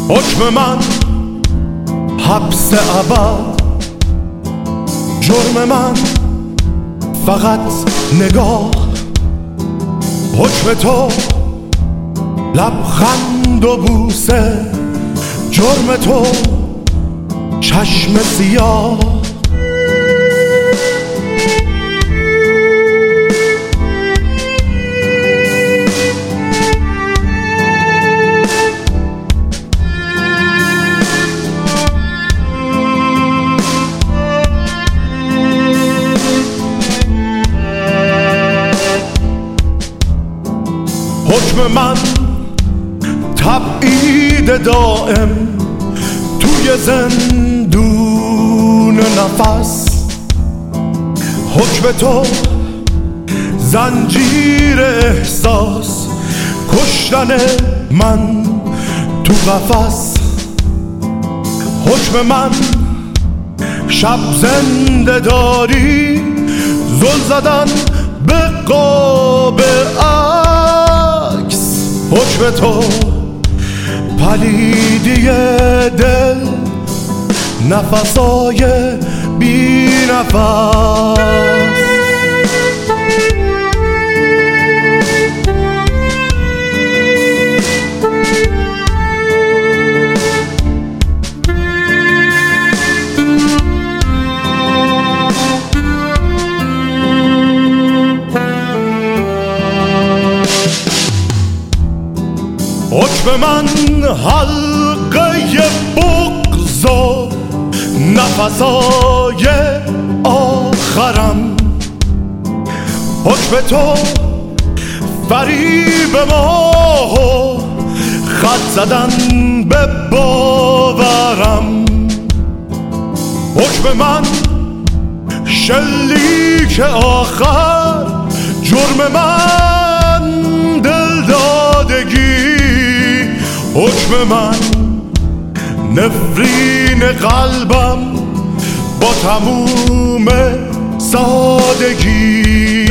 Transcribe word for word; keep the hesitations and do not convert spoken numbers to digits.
حکم من حبس ابد، جرم من فقط نگاه. حکم تو لبخند و بوسه، جرم تو چشم سیاه. حکم من تبعید دائم توی زندون نفس. حکم تو زنجیر احساس، کشتن من تو قفس. حکم من شب زنده داری، زل زدن به قاب عکس. حکم تو پلیدی دل، نفسای بی نفس. حکم من حلقه بغض و نفسای آخرم. حکم تو فریب ما و خط زدن به باورم. حکم من شلیک آخر، جرم من دلدادگی. حکم من نفرین قلبم با تموم سادگی.